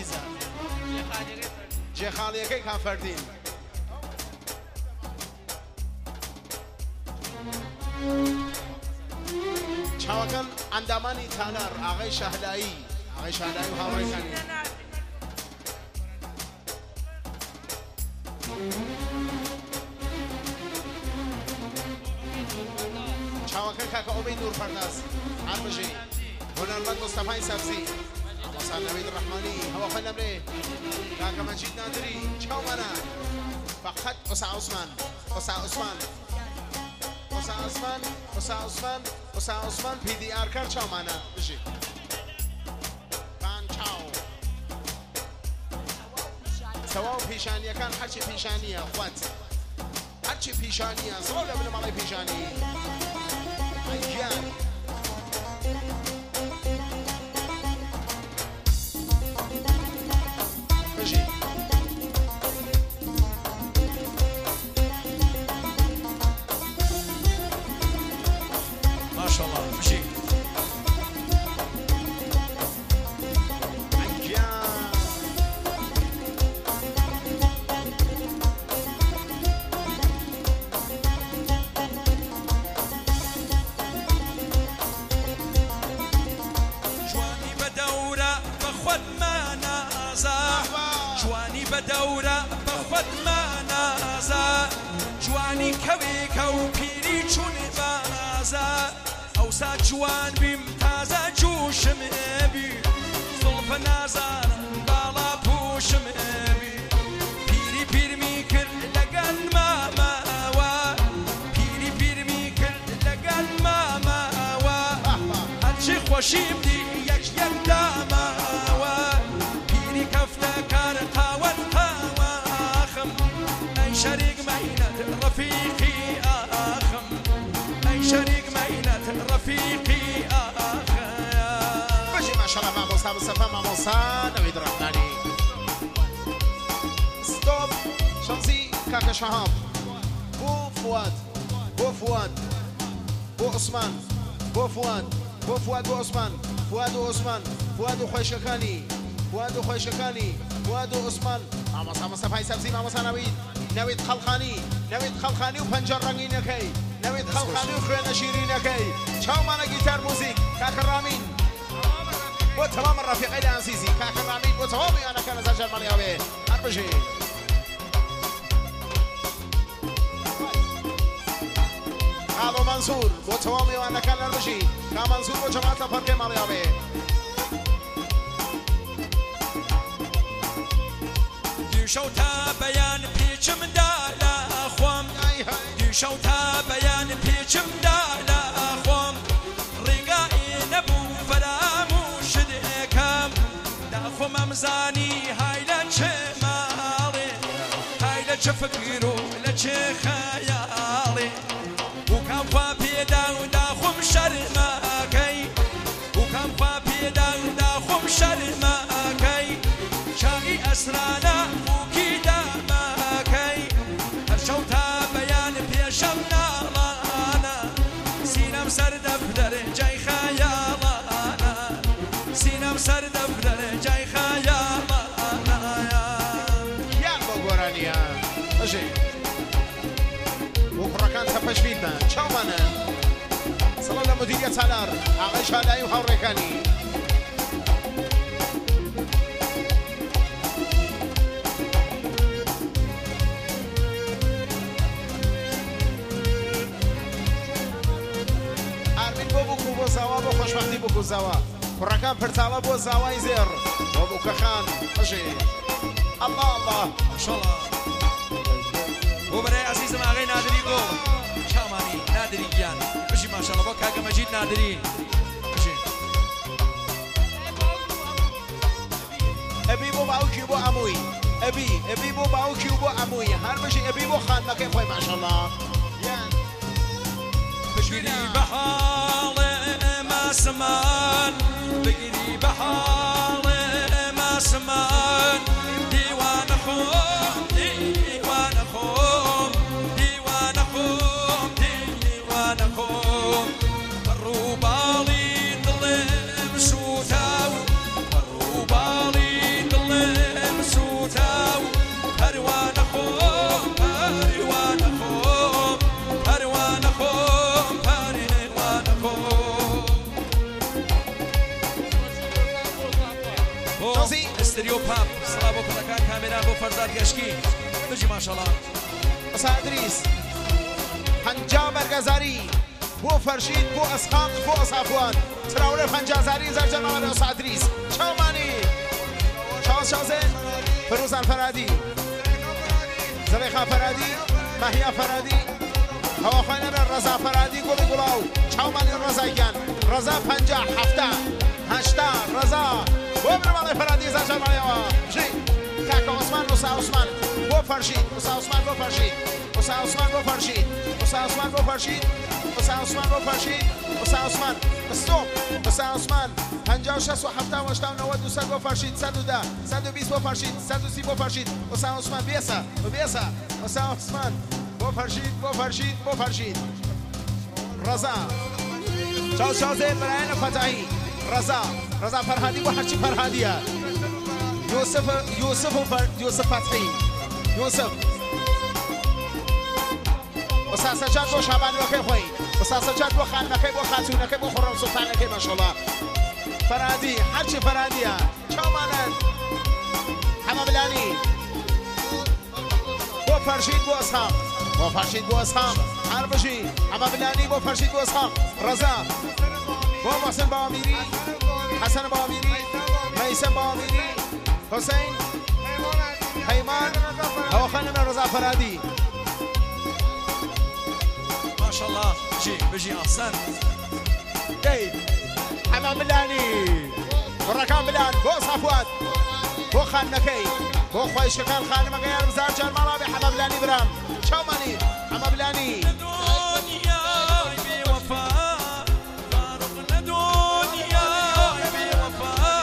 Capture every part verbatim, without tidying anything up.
عزيزة جي خالي كي كان فردين چاوكن انداماني تانر آغای شهلایی آغای شهلایی و هاوری کنی چاوكن كاكا امید نور پرداز عربجي هنرمند مصطفى سبزي وصل نبيد الرحماني هو خل نمري كاكا مجيد نادري چاو منا فقط أسا عثمان أسا عثمان أسا عثمان أسا عثمان أسا عثمان پی دی آر کار چاو منا بجي بان چاو سواو پیشانیه کان هرچی پیشانیه خوات هرچی پیشانیه سواو لبنه مالای پیشانی ایان بجي ما شاء الله بجي بدورة بخود ما نازا جواني كوي كو بيري چون بازا او سا جوان بيم تازا جوشم بي ظلف نازار بالا بوشم بي بيري بير ميكر لقل ما ماوا بيري بير ميكر لقل ما ماوا هرشي خوشيم دي يك يك داماوا بيري كفتا كار قاوان قاواخم اي شريك مينة رفيقي آخم اي شريك مينة رفيقي آخم بجي ما شاء الله مع موسى مصطفى مع موسى نويد الرحماني ستوب شمسي كاكا شهاب بو فؤاد بو فؤاد بو عثمان بو فؤاد بو فؤاد بو عثمان فؤاد وعثمان فؤاد وخويشكاني فؤاد وخويشكاني فؤاد وعثمان مع موسى مصطفى سبزي مع موسى نويد نويد خلخاني نويد خلخاني وبنجر رنگينكي نويد خلخاني وخوينا شيرينكي چاو مانا جيتار موزيك كاكا رامين وتمام الرفيق إلى عزيزي كاكا رامين وتمامي أنا كان زجر مليابي أربجي قالوا منصور وتمامي وأنا كان أربجي كان منصور وجماعة فرق مليابي شوتا بيان بيچم دالا خوام شوتا بيان بيچم دالا خوام رقائي نبو فراموش ديكام داخو ممزاني هاي لچه مالي هاي لچه فكرو لچه خيالي وكام خوا بيدا وداخم شرماكي وكام خوا بيدا وداخم شرماكي شاقي أسرانا سر دفتر جای خیالانا سینم سر دفتر جای خیالانا یا بگورانیا باشه وقرکان سپش بیدن چاو منن سلام مدیریت سالار آقای شادایی و خورکانی بو زاوا بو خوشبختی بو زاوا فرکان پرتالا بو زاوای زیر و بو کخان ماشي الله الله ما شاء الله بو برای عزیزم آقای نادری گو شامانی نادری گیان بشی ما شاء الله بو کاکا مجید نادری بشی ابی بو باوکی بو عموی ابی ابی بو باوکی بو عموی هر بشی ابی بو خان مکه پای ما شاء الله یان بشوری بحال سمان بقري بحار ما سمان ديوان خوم ديوان خوم ديوان خوم ديوان خوم الروبالي ظلم سوتاو الروبالي ظلم شانسی استریو پاپ سلام بو پدکان کامرا بو فرزاد گشکی بجی ماشاءالله وسا ادریس پنجا برگزاری بو فرشید بو اسحاق بو صفوان تراوره پنجازاری زرجان وسا ادریس چاومانی شانس شانسه فروز الفرادی زلیخا فرادی مهیا فرادی هوا خانه رضا فرادی گلی گلاو چاومانی رضا گن رضا پنجا هفته هشته رضا و برمال فرادی زرجان جی کاکا عثمان موسا عثمان بو فرشید موسا عثمان بو فرشید موسا عثمان بو فرشید موسا عثمان بو فرشید موسا عثمان بو فرشید موسا عثمان استوب موسا عثمان پنجاه و شصت و هفتاد و هشتاد و نود و صد بو فرشید صد و ده صد و بیست بو فرشید صد و سی بو فرشید موسا عثمان بیسا بیسا موسا عثمان بو فرشید بو فرشید بو فرشید رضا چاو چاوزه براین فتحی رضا رضا فرهادی بو هرچی فرهادیه یوسف یوسف و فر... یوسف فتحی یوسف وسا سجاد بو شعبان وکه خوی وسا سجاد بو خان وکه بو خاتون وکه بو خرم سلطان وکه ماشاءالله فرهادی هرچی فرهادیه چاو مانن حمام بلانی بو فرشید بو اسحاق بو فرشید بو اسحاق حربشی حمام بلانی بو فرشید بو اسحاق رضا بو محسن بامیری حسن بامیری میسم بامیری حسین پیمان هوا خانم رضا فرادی ماشاءالله جی بجی احسن ای حمام بلانی برکان بلان بو صفوات بو خانکی بو خوی شکل خانم غیر بزار جرمالا به حمام بلانی برام چاومانی حمام بلانی دنیای بی وفا فارق دنیای بی وفا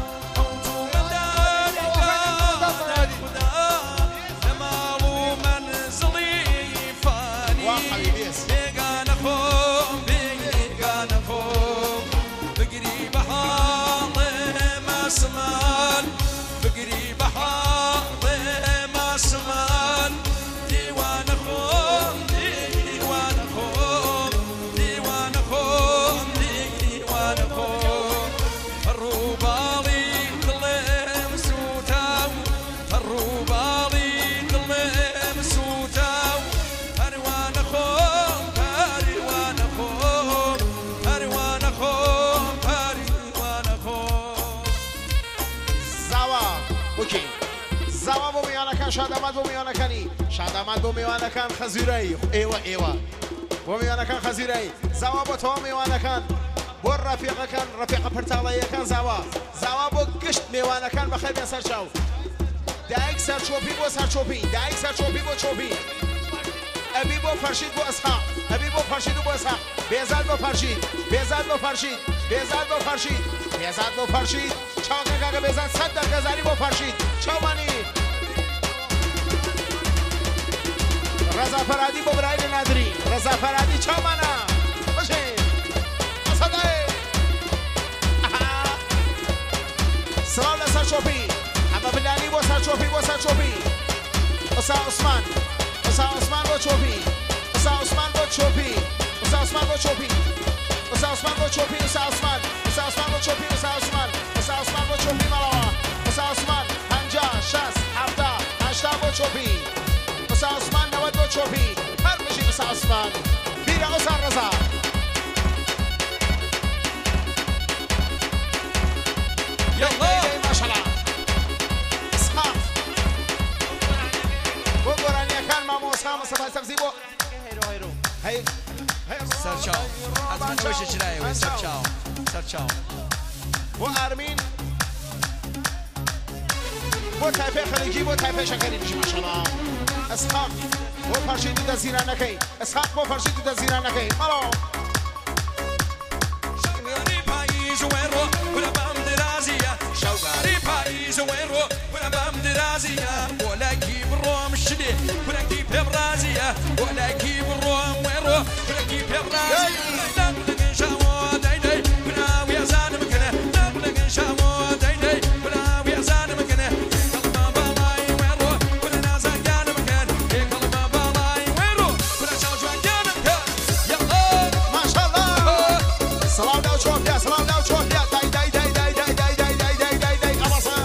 فقري بحار ما سمان ديوان خوم ديوان خوم ديوان خوم ديوان خوم الروبالي كلهم سوتاو الروبالي كلهم سوتاو هروان خوم هروان خوم هروان خوم هروان خوم اوکی زوا بو میانه کن شاد آمد بو میانه کنی شاد آمد بو میانه کن خزیره ایوا ایوا بو میانه کن خزیره زوا بو تو میانه کن بو رفیق کن رفیق پرتالیه کن زوا زوا بو گشت میانه کن بخیر بیا سر شو دایک سر چوبی بو سر چوبی دایک سر چوبی بو چوبی ابی بو فرشید بو اسحاق ابی بو فرشید بو اسحاق بیزاد بو فرشید بیزاد بو فرشید بیزاد بو فرشید بیزاد بو فرشید چاکه کاکه بیزاد صد در گذاری بو فرشید چاومانی رضا فرادی بو برایل ندری رضا فرادی چاومانا باشه اصدای سلام لسر چوبی اما بلانی بو سر چوبی بو سر چوبی اسا عثمان اسا عثمان بو چوبی اسا عثمان بو چوبی اسا عثمان بو چوبی اسا عثمان بو چوبی اسا عثمان اسا عثمان بو چوبی اسا عثمان اسا عثمان بو چوبی مالا اسا عثمان پنجاه شصت هفتاد هشتاد بو چوبی اسا عثمان نود بو چوبی هر میشی اسا عثمان بیره اسا رضا يلا ماشاءالله اسحاق بو قراني كان مع موسى مصطفى سبزيبو هيرو هيرو هي سرچاو از من نوش چرای سرچاو سرچاو بو ارمين بو تایفه خلیجی بو تایفه شکری میشه ماشاءالله اسحاق بو فرشیدی در زیران نکی اسحاق بو فرشیدی در زیران نکی مالو شوقاري پاییز وين رو ولا بام درازيه شوقاري پاییز وين رو ولا بام درازيه ولا كيب الروم الشدي ولا كيب برازيه ولا كيب الروم وين رو ولا كيب برازيه نقلق شامو دايداي ولا ويا زان مكنه نقلق شامو دايداي ولا ويا زان مكنه كلمه بالاي وين رو ولا نازا كان مكان كلمه بالاي وين رو ولا شاوش كان مكان يلا ما شاء الله سلام داو چوب يا سلام داو چوب يا داي داي داي داي داي داي داي داي داي داي داي ابصر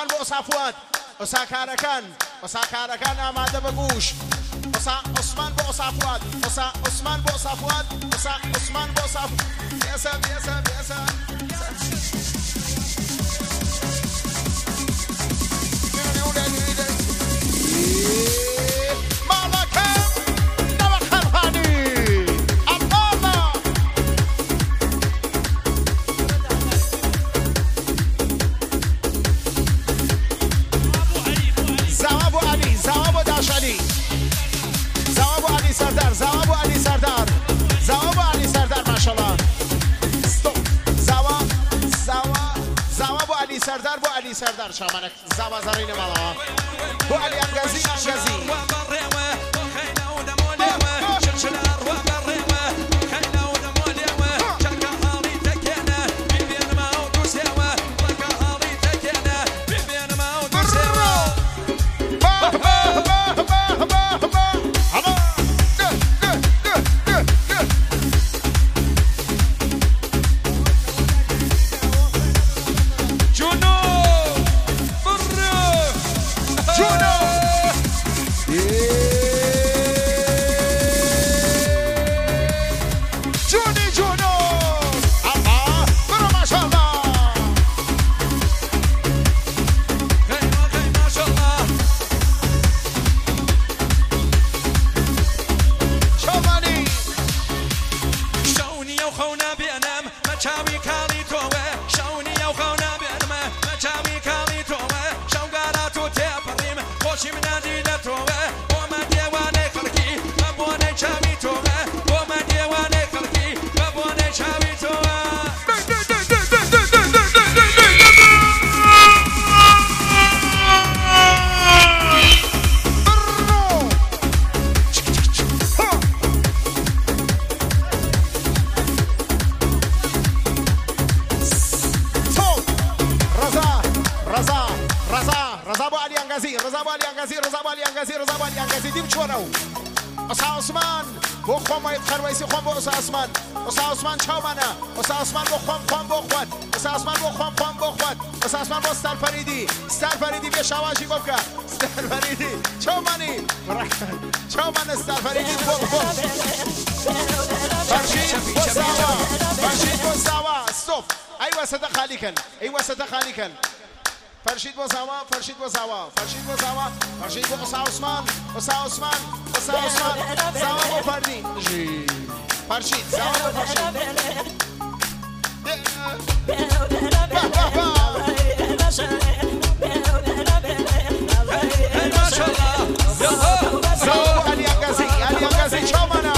عثمان بو صفوات وسا كاركان وسا كاركان آماده بگوش وسا عثمان بو صفوات وسا عثمان بو صفوات وسا عثمان بو صفوات بيسا بيسا بيسا سردار زوا بو علی سردار زوا بو علی سردار ماشاءالله استوب زوا زوا زوا بو علی سردار بو علی سردار شامنک زوا زرین مالا بو علی انگازی انگازی شواجی بکن استر فریدی چومانی چومان استر فریدی بول بول فرشید بوساوا فرشید بوساوا استوب ای وسط خالی کن ای وسط خالی کن فرشید بوساوا فرشید بوساوا فرشید بوساوا فرشید بوسا عثمان بوسا عثمان بوسا عثمان زاوا بو فردی فرشید زاوا بو فرشید زاوا علی انگازی علی انگازی چومانا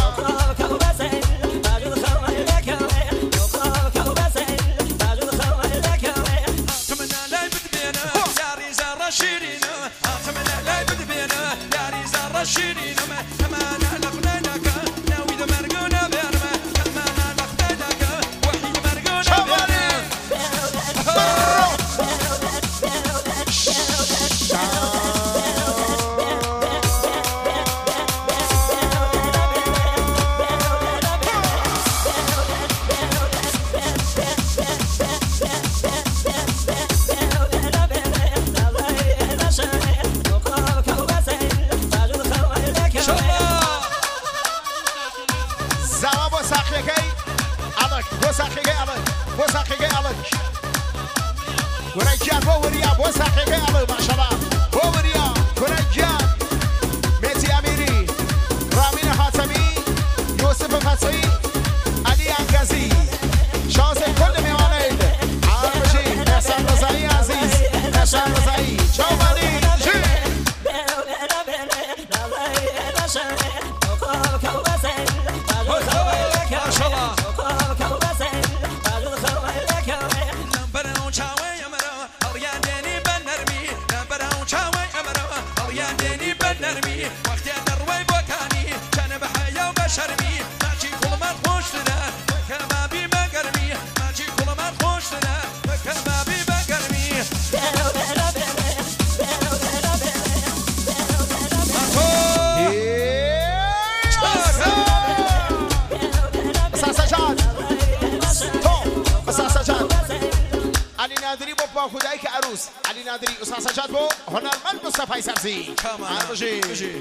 خدایی که عروس علی نادری استاد سجاد بو هنرمند مصطفی سبزی بجی بجی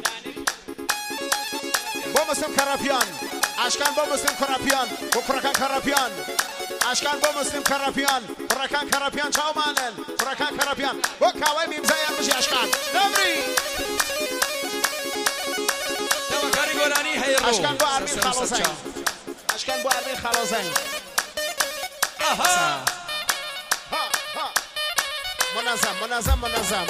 بو مسلم کراپیان اشکان بو مسلم کراپیان بو کرکان کراپیان اشکان بو مسلم کراپیان کرکان کراپیان چاومانن کرکان کراپیان بو کاوی میمزای بجی اشکان نمری اشکان بو ارمین خلاصین اشکان بو ارمین خلاصین آها منظم منظم منظم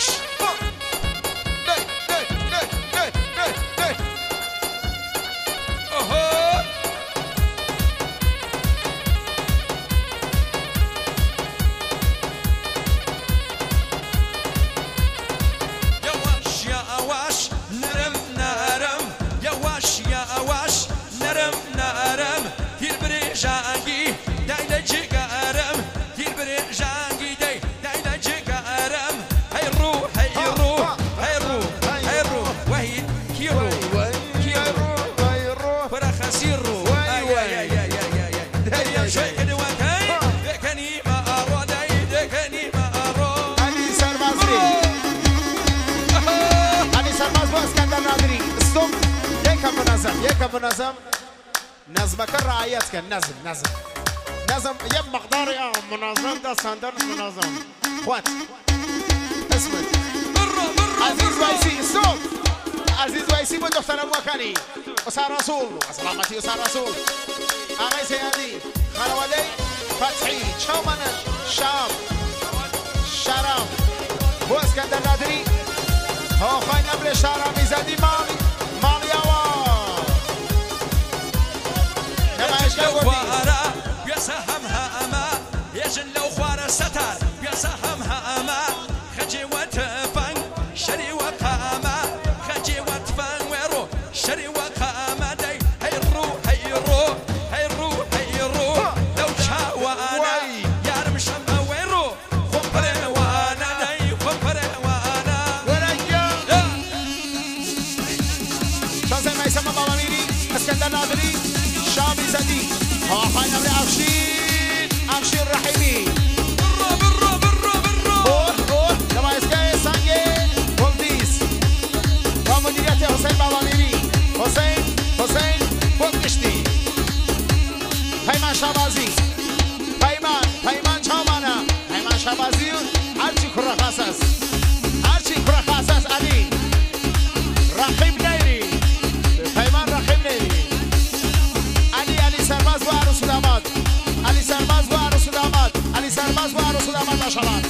يكب نظم نظمك الرعايات كان نظم نظم نظم يب مقدار يا منظم ده ساندر منظم اخوات اسمك عزيز ويسي ستوب عزيز ويسي بدكتور الموكاني وصار رسول وسلامتي وصار رسول اغي سيادي خلوالي فتحي شومنش شام شرم بو اسكندر نادري هو خاين نبل شارع ميزادي مالي مالي لو خوارا بيسهمها أما يجن لو خوارا ستار بيسهمها أما خجي وتفن شري وقاما خجي وتفن ويرو شري وقاما داي هيرو هيرو هيرو هيرو لو شاوانا يارم شما ويرو خبرين وانا داي خبرين وانا ورجع شازي ما يسمى بابا ميري اسكندر نادري شامي زدي ها خاين ابن افشين افشين رحيمي برو برو برو برو اوه اوه لما اسكاي سانجي بولديس ومديرية حسين بابا ميري حسين حسين بولدشتي پیمان شابازي پیمان پیمان چامانا پیمان شابازي هرچی کرا خاصاس هرچی کرا خاصاس علي رقيب نيري پیمان رقيب نيري سرباز و عروس و داماد علی سرباز و عروس و داماد علی سرباز و عروس و داماد ماشاءالله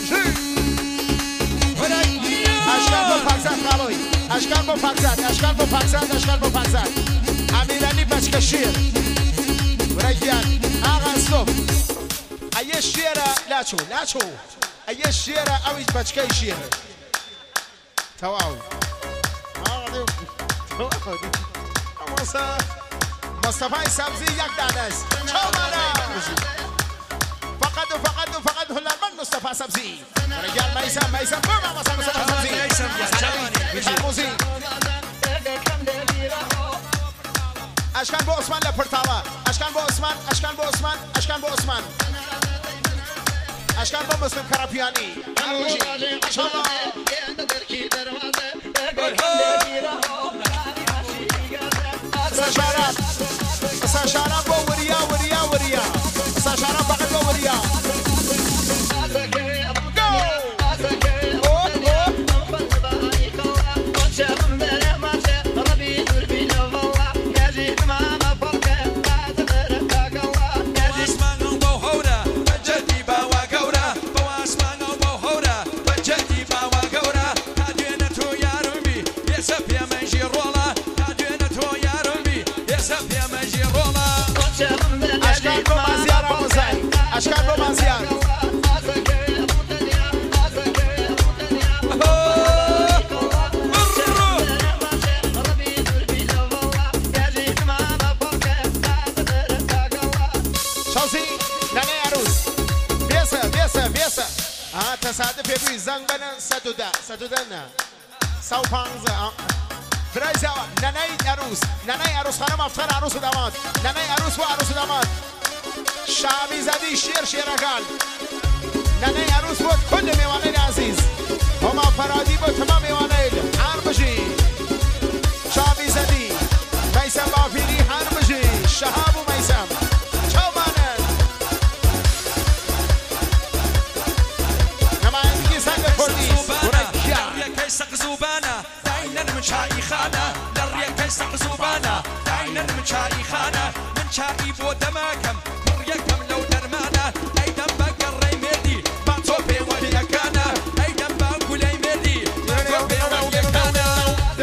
اشکال با پاکزاد خالوی اشکال با پاکزاد اشکال با پاکزاد اشکال با پاکزاد امیرعلی بچکشیر ورگیان آقا استوب ایه شیره لاچو لاچو ایه شیره اویج بچکه شیره تواو آقا دیو تواو دیو اماسا مصطفی سبزی یک دانه است چامانا فقط و فقط و فقط هنرمند مصطفی سبزی رجال میسم میسم برو مصطفی سبزی میسم موزی اشکان با عثمان لپرتاوا اشکان با عثمان اشکان با عثمان اشکان با عثمان اشکان با مسلم کراپیانی ساشارا ساشارا بو وريا وريا وريا ساشارا فقط بو وريا اشکال با منزیار شازی ننه عروس بیسه بیسه بیسه آها تصادف بی زنگ بنن صدوده صدوده نه سو پانزه برای ننه عروس ننه عروس خانم افتخار عروس و داماد ننه عروس و عروس و داماد شامی زدی شیر شیرگان ننه عروس بود کل میوانه عزیز هما فرادی بود تمام میوانه حرمجی شابی زدی میسم بافیری حرمجی شهاب و میسم چوبانن نمایندگی سنگ کردی لريا كيسق زوبانا داينا من شاي خانه لريا كيسق زوبانا داينا من شاي خانه من شاي بودماكم مريكم لو درمانا ايدم بقر ميدي ما توبي وهي كانا ايدم بقول ميدي ما توبي وهي كانا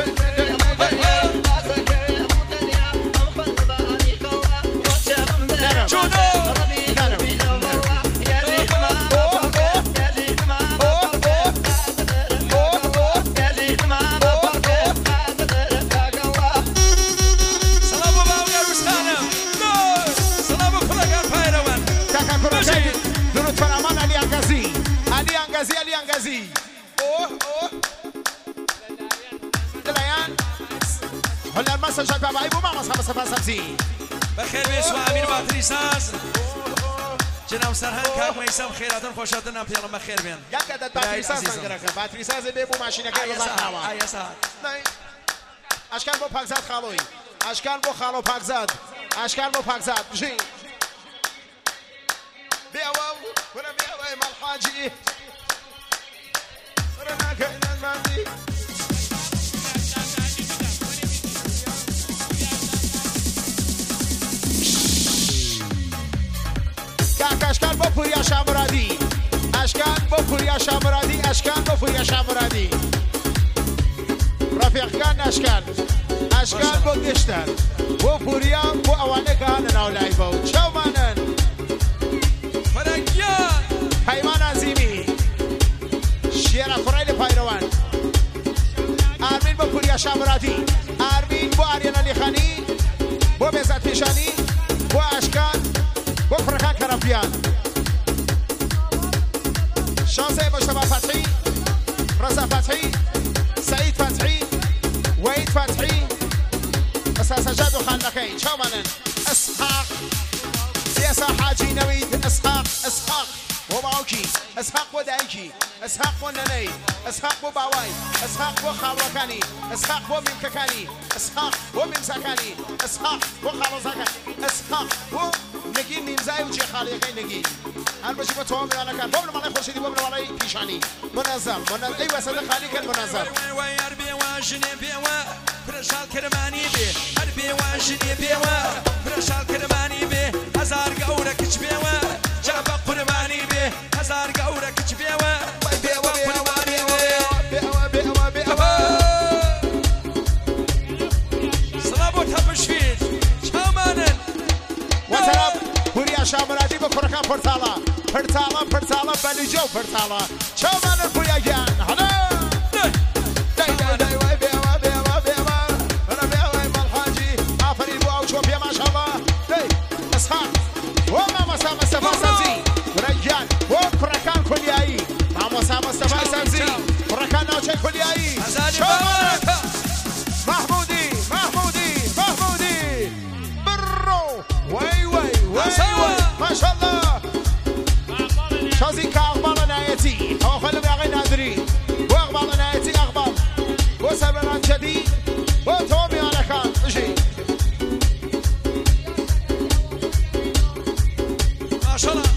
علی انگازی اوه اوه دلیان هنرمند سجاد بابایی بو ماما صاحب سفر سبزی بخیر بیسو امیر باتری ساز جناب سرهنگ کاک میسم خیراتون خوشاتون پیام بخیر بین یک عدد باتری ساز سنگرکه باتری ساز بو ماشینه که بزن هوا آیا ساعت نه اشکال بو پاکزاد خالوی اشکال بو خالو پاکزاد اشکال بو پاکزاد جی بیاو ولا بیاو مال حاجی اشکال با پوریا شامرادی اشکال با پوریا شامرادی اشکال با پوریا شامرادی رفیق کان اشکال اشکال با گشتر با پوریا با اوانه کان ناولای با چاو مانن فرنگیان پیمان عظیمی شیر افرایل پایروان آرمین با پوریا شامرادی آرمین با آریان علی خانی با بزد پیشانی با اشکال با فرقان کرافیان شانسه مجتبی فتحی رضا فتحی سعید فتحی وحید فتحی سجاد و خندقین شامانن اسحاق سیاسا حاجی نوید اسحاق اسحاق وماوكي اسحاق ودايكي اسحاق ونني اسحاق وباواي اسحاق وخالوكاني اسحاق وممككاني اسحاق وممسكاني اسحاق وخالوزاكاني اسحاق ونجي ميمزاي وجي خاليكي نجي هل بشي بتوامي انا كان بابن مالي خورشيدي بابن مالي بيشاني منظم منظم اي وسط خالي كان منظم ويربي واجني بيوا فرشال كرماني بي اربي واجني بيوا فرشال كرماني بي هزار قورك بيوا جاب قرباني بي هزار قورك بيوا بيوا قرباني بي بيوا بيوا بيوا صلابو تبشفيت شامانن وتراب بوريا شامرادي بكركان فرتالا فرتالا فرتالا بلجو فرتالا شامانن بوريا جان هلا داي داي داي واي بيوا بيوا بيوا انا بيوا مالحاجي افري بو اوشو بيا ما شاء الله داي اسحاق وما مسا مصطفى سبزي رجال وفركان كلياي ما مسا مصطفى سبزي فركان نوچه كلياي محمودي محمودي محمودي برو واي واي واي ما شاء الله شازي كاقبال نايتي او خلو بيغي نادري واقبال نايتي اقبال وسبران جدي وتومي على كان اجي ما شاء الله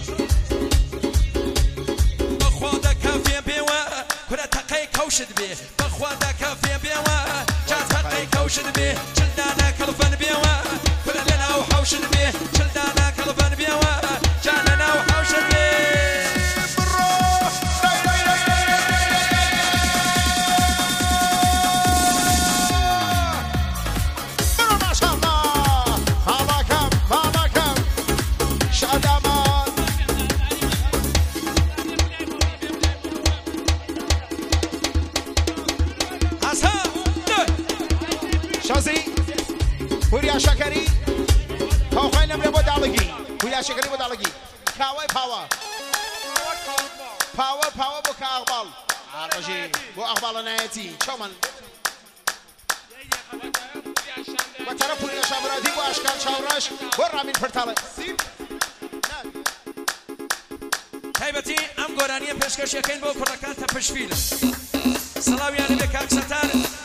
بخواده كافي بيوا كنا تقي كوشد بيه بخواده كافي بيوا جات تقي كوشد بيه جلدانا كلفن بيوا كنا لنا وحوشد بيه جلدانا كلفن بيوا جاننا وحوشد بيه پوریا شکری خواه نمره بود دالگی پوریا شکری بود دالگی کاوی پاوا پاوا پاوا بو که اقبال عرجی بو اقبال نایتی چومن و طرف پوریا شامرادی بو اشکال شاورش بو رامین پرتاله بتایبەتی ئەم گۆرانیە پێشکەشەکەین بۆ کوڕەکان تەپشفیل سڵاویانە بێ کاک سەتار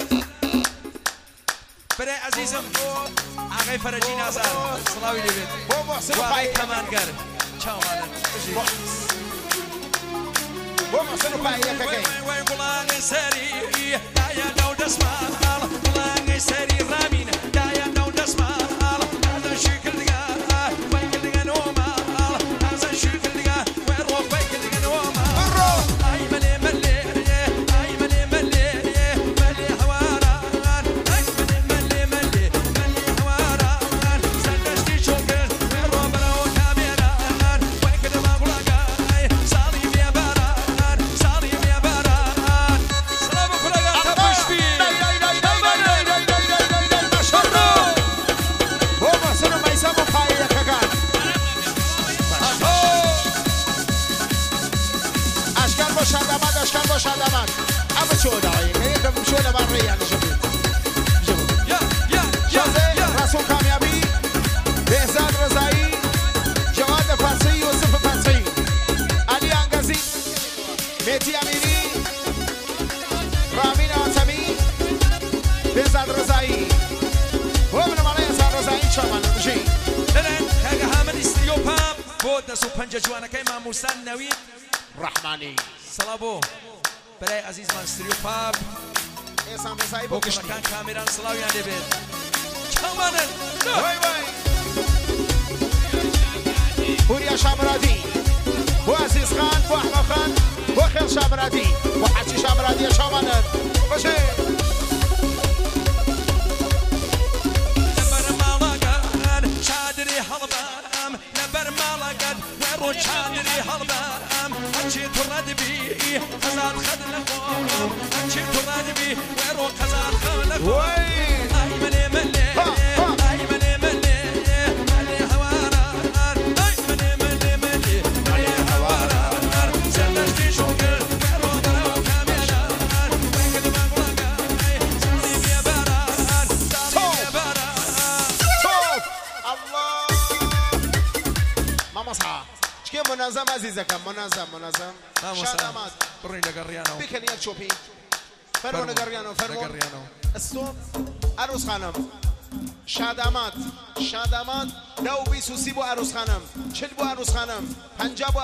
برای عزیزم ئاغای فەرەجی نازار سڵاوی لێبێت بۆ ئاغای کەمانگەر چاوانن بۆ مەسن و پایەکەکەی وای گوڵانی سەری دایە ناو دەسماڵ گوڵانی سەری ڕامین دایە ناو دەسماڵ تازە شکردگا وای کردگە نۆماڵ تازە شکردگا وای ڕۆک وای کردگە نۆماڵ ئای مەلێ مەلێ ئای مەلێ مەلێ مەلێ هەواران ئای مەلێ مەلێ مەلێ مەلێ هەواران سەردەشتی چۆن کرد وای ڕۆ بەرەوە کامێران وای کردما گوڵەکای ساڵی بێباران ساڵی بێباران سڵام بە کوڕەکان تەپشفیل بۆ مەسن و مەیسەم و پایەکەکان ئەشکال بۆ شادەمات ئەشکال بۆ شادەمات ئەمە چۆ داوایەکە یەکەم چۆ لەبان ڕێیان نشەبێت ڕسوو کامیابی بێزاد ڕزایی جەواد فارسی یوسف فارسی علی ئەنگەزی مێتی ئەمینی ڕامین ئاسەمی بێزاد ڕزایی بۆ بنەماڵەی ئەزاد ڕزایی چاوانە بژی لەنێن کاگە هامەنی ستریۆپام بۆ دەست و پەنجە جوانەکەی مامۆستان نەوید ڕەحمانی سەڵا بۆ بەلای عەزیزمان ستریۆپام ئێسان ڕزایی بۆ بۆ گشتی کوڕەکان کامێران سڵاویان دەبێت چاوانن وای وای هوریا شامرادی بۆ عزیز خان بۆ ئەحمەد خان بۆ خێڵ شامرادی بۆ حەچی شامرادیە چاوانن بەشێ لەبەر ماڵەکان چادری هەڵبام لەبەر ماڵەکەت وێ ڕۆ چادری هەڵبام هەرچی توڕە دەبی قەزات خەد لە خۆم هەرچی توڕە دەبی وێ ڕۆ قەزات خەد لە خۆم وای ئای مەلێ مەلێ ئای مەلێ مەلێ مەلێ هەواران ئای مەلێ مەلێ مەلێ مەلێ هەواران سەردەشتی چۆن کرد وێ ڕۆ بەرەوە کامێران وای کردما گوڵەکای ساڵی بێباران ساڵی بێباران توپ الله مامەسا چکێ منەزەم ئەزیزەکەم منەزەم منەزەم شادەمات بڕین لەگەڕیانەوە بکەن یەک چۆپی فەرمۆ لەگەڕیانەوە فەرمۆ لەگەڕیانەوە ئەستۆ عروس خانم شادامات شادامات دە و بیست و سی بۆ عروس خانم چل بۆ عروس خانم پەنجا بۆ